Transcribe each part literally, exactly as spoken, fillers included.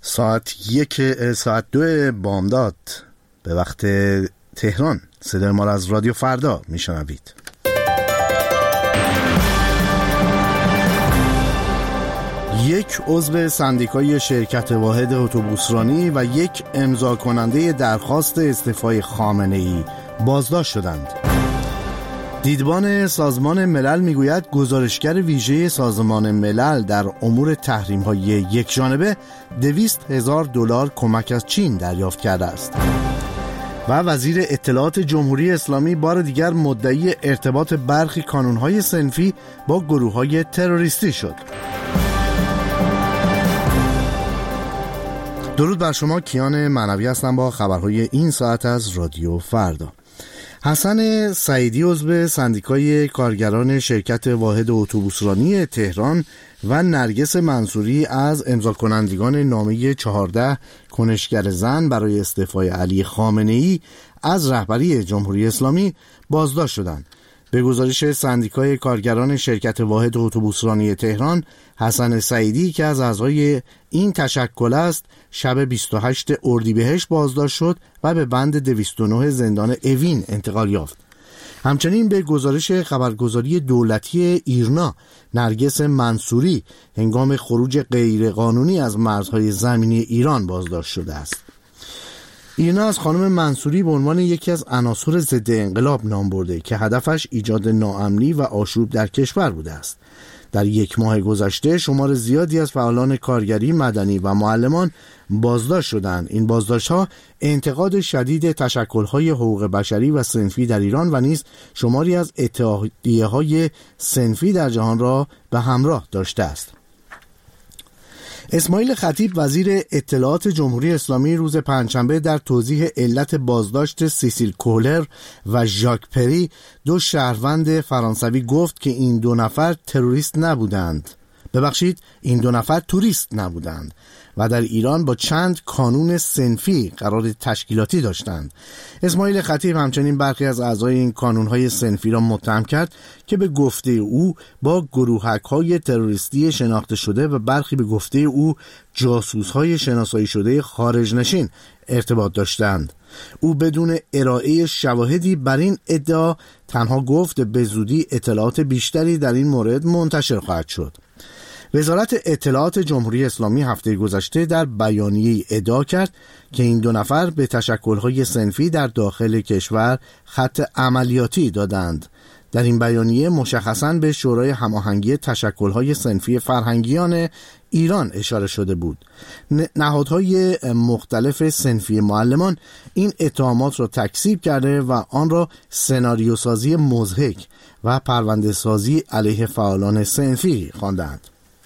ساعت یک ساعت دو بامداد به وقت تهران. صدای ما را از رادیو فردا میشنوید. یک عضو سندیکای شرکت واحد اتوبوسرانی و یک امضا کننده درخواست استعفای خامنه‌ای بازداشت شدند. دیدبان سازمان ملل میگوید گزارشگر ویژه سازمان ملل در امور تحریم‌های یک جانبه دویست هزار دلار کمک از چین دریافت کرده است. و وزیر اطلاعات جمهوری اسلامی بار دیگر مدعی ارتباط برخی کانون‌های صنفی با گروه‌های تروریستی شد. درود بر شما، کیان معنوی هستم با خبرهای این ساعت از رادیو فردا. حسن سعیدی عضو سندیکای کارگران شرکت واحد اتوبوسرانی تهران و نرگس منصوری از امضا کنندگان نامه چهارده کنشگر زن برای استعفای علی خامنه‌ای از رهبری جمهوری اسلامی بازداشت شدند. به گزارش سندیکای کارگران شرکت واحد اتوبوسرانی تهران، حسن سعیدی که از اعضای این تشکل است شب بیست و هشتم اردیبهشت بازداشت شد و به بند دویست و نه زندان اوین انتقال یافت. همچنین به گزارش خبرگزاری دولتی ایرنا، نرگس منصوری هنگام خروج غیرقانونی از مرزهای زمینی ایران بازداشت شده است. ایرنا از خانم منصوری به عنوان یکی از عناصر ضد انقلاب نام برده که هدفش ایجاد ناامنی و آشوب در کشور بوده است. در یک ماه گذشته شمار زیادی از فعالان کارگری، مدنی و معلمان بازداشت شدند. این بازداشت‌ها انتقاد شدید تشکل‌های حقوق بشری و صنفی در ایران و نیز شماری از اتحادیه‌های صنفی در جهان را به همراه داشته است. اسماعیل خطیب وزیر اطلاعات جمهوری اسلامی روز پنجشنبه در توضیح علت بازداشت سیسیل کولر و ژاک پری، دو شهروند فرانسوی، گفت که این دو نفر تروریست نبودند. ببخشید این دو نفر توریست نبودند و در ایران با چند کانون صنفی قرار تشکیلاتی داشتند. اسماعیل خطیب همچنین برخی از اعضای این کانون‌های صنفی را متهم کرد که به گفته او با گروهک‌های تروریستی شناخته شده و برخی به گفته او جاسوس‌های شناسایی شده خارج نشین ارتباط داشتند. او بدون ارائه شواهدی بر این ادعا تنها گفت به زودی اطلاعات بیشتری در این مورد منتشر خواهد شد. وزارت اطلاعات جمهوری اسلامی هفته گذشته در بیانیه‌ای ادعا کرد که این دو نفر به تشکل‌های صنفی در داخل کشور خط عملیاتی دادند. در این بیانیه مشخصاً به شورای هماهنگی تشکل‌های صنفی فرهنگیان ایران اشاره شده بود. نهادهای مختلف صنفی معلمان این اتهامات را تکذیب کرده و آن را سناریوسازی مضحک و پرونده سازی علیه فعالان صنفی خواندند.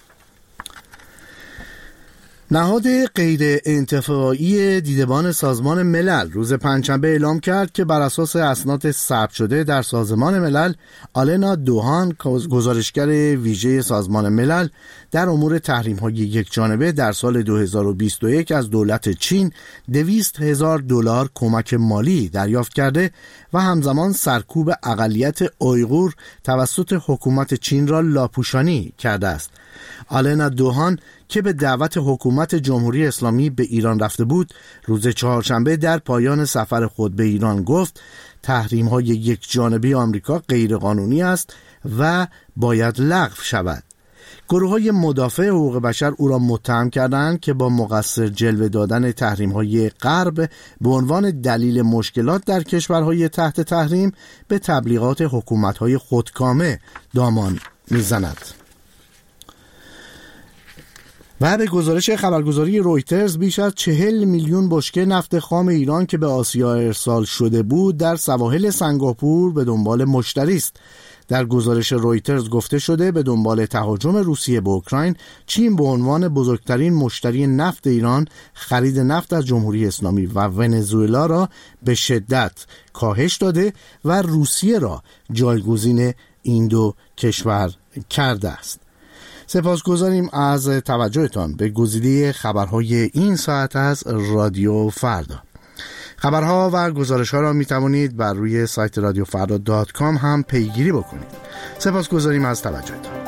نهاد غیر انتفاعی دیدبان سازمان ملل روز پنجشنبه اعلام کرد که بر اساس اسناد ثبت شده در سازمان ملل، آلنا دوهان گزارشگر ویژه سازمان ملل در امور تحریم‌های یک جانبه در سال دو هزار و بیست و یک از دولت چین دویست هزار دلار کمک مالی دریافت کرده و همزمان سرکوب اقلیت اویغور توسط حکومت چین را لاپوشانی کرده است. آلنا دوهان که به دعوت حکومت جمهوری اسلامی به ایران رفته بود، روز چهارشنبه در پایان سفر خود به ایران گفت تحریم‌های یک جانبه آمریکا غیرقانونی است و باید لغو شود. گروه‌های مدافع حقوق بشر او را متهم کردند که با مقصر جلوه دادن تحریم‌های غرب به عنوان دلیل مشکلات در کشورهای تحت تحریم به تبلیغات حکومت‌های خودکامه دامان می‌زند. و به گزارش خبرگزاری رویترز بیش از چهل میلیون بشکه نفت خام ایران که به آسیا ارسال شده بود در سواحل سنگاپور به دنبال مشتری است. در گزارش رویترز گفته شده به دنبال تهاجم روسیه به اوکراین، چین به عنوان بزرگترین مشتری نفت ایران خرید نفت از جمهوری اسلامی و ونزوئلا را به شدت کاهش داده و روسیه را جایگزین این دو کشور کرده است. سپاسگزاریم از توجهتان به گزیده خبرهای این ساعت از رادیو فردا. خبرها و گزارش‌ها را می‌توانید بر روی سایت رادیو فردا دات کام هم پیگیری بکنید. سپاسگزاریم از توجهتان.